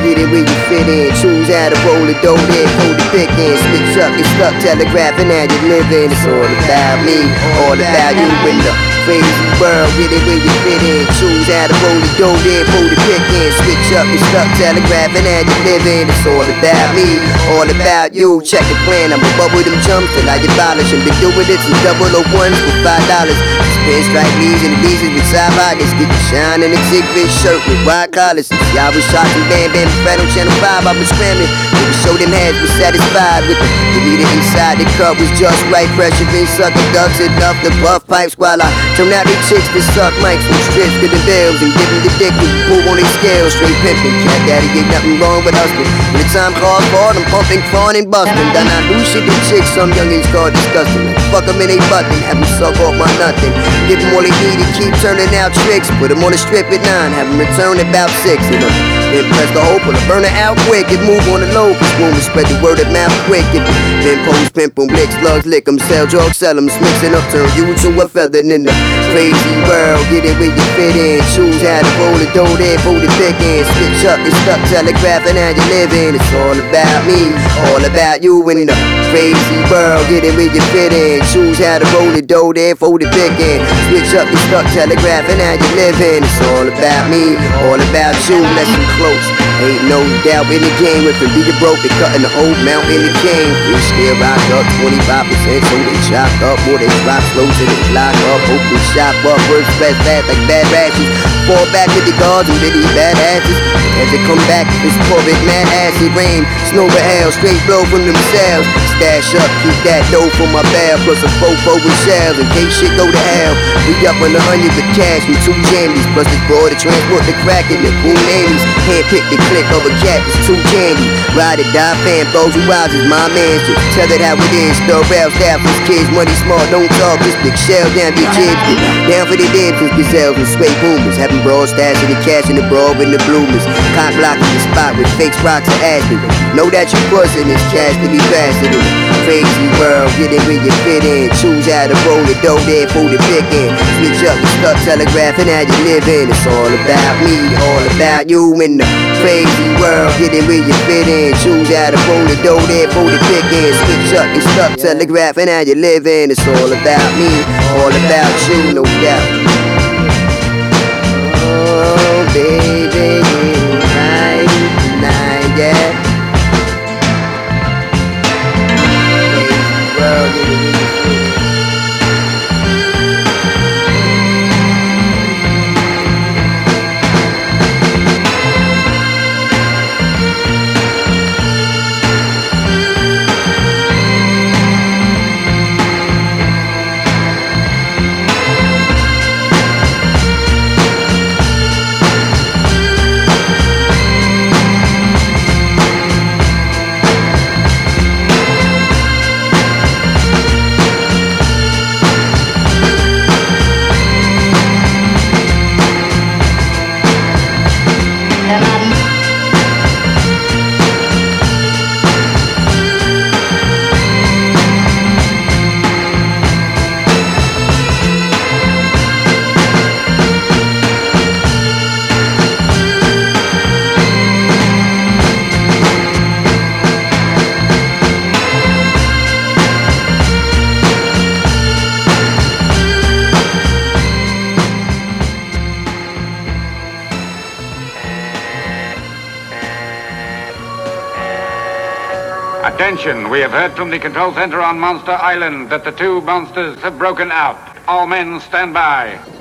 get it where you fit in. Choose how to roll it, dough there, hold the pick in. Switch up, get stuck, telegraphing how you living. It's all about me, all about you in the crazy world. Get it where you fit in. Choose how to roll it, dough there, hold the pick in. Switch up, get stuck, telegraphing how you living. It's all about me, all about you. Check the plan, I'ma bubble them jumps till I abolish them. Been doing it since 001s for $5. Pinstripe knees and the knees with side pockets. Get the shine in the zig-fit shirt with wide collars. See, I was shot and Bam Bam Fred on Channel 5. I was scrambling to show them heads was satisfied with the meter inside the cup was just right. Pressure been sucking ducks enough to puff pipes while I turn out these chicks to suck mics from strips to the bills and give them the dick with the pull on their scales. Straight pimping, cat daddy, ain't nothing wrong with us. But when the time calls for them pumping, fawning, and busting. Done I do shit to chicks some youngins call disgusting. Fuck them in they button, have them suck off my nothing. Give them all they need and keep turning out tricks. Put them on the strip at 9, have them return about 6. Then press the hope, pull the burner out quick and move on the low. Cause women spread the word of mouth quick. If you then post, pimp them, licks, slugs, lick them, sell drugs, sell them, mixing up, turn you to a feather in the crazy world. Get it where you fit in. Choose how to roll it, dough there, fold it thick in. Switch up, get stuck, telegraphing how you living. It's all about me, all about you in the crazy world. Get it where you fit in. Choose how to roll it, dough there, fold it thick in. Switch up, get stuck, telegraphing how you living. It's all about me, all about you. Listen close, ain't no doubt in the game. If it be the broke, they cutting the whole mountain in the game. We still rock up 25%, so they chop up, or they drop slow till they lock up. Hope they shop up, work fast like bad rashes. Fall back to the guards and these bad asses. As they come back, this COVID mad acid rain, snow or hell, straight blow from themselves. Stash up, keep that dough for my bell, plus a fofo with shells in case shit go to hell. We up on the onion with cash and 2 jammies, plus this boy to transport the crack in the cool namies. Hand pick the click of a cat, it's too candy. Ride or die, fam, those who rise is my man. Just tell it how it is, the rail staff is kids, money small, don't talk, just big shells down your jibs. Down for the dibs and gazelles and sway boomers, having broad stats in the cash and the broad with the bloomers. Cock blocking the spot with fake rocks and ashton. Know that you pussing this cash to be faster than crazy world. Get it where you fit in. Choose how to roll it, dough there, fold it pick in. Switch up, get stuck, telegraphing how you living. It's all about me, all about you in the crazy world. Get it where you fit in. Choose how to roll it, dough there, fold it pick in. Switch up, get stuck, telegraphing how you living. It's all about me, all about you, no doubt. Oh baby, yeah. Crazy world, get it where you fit in. Attention, we have heard from the control center on Monster Island that the 2 monsters have broken out. All men stand by.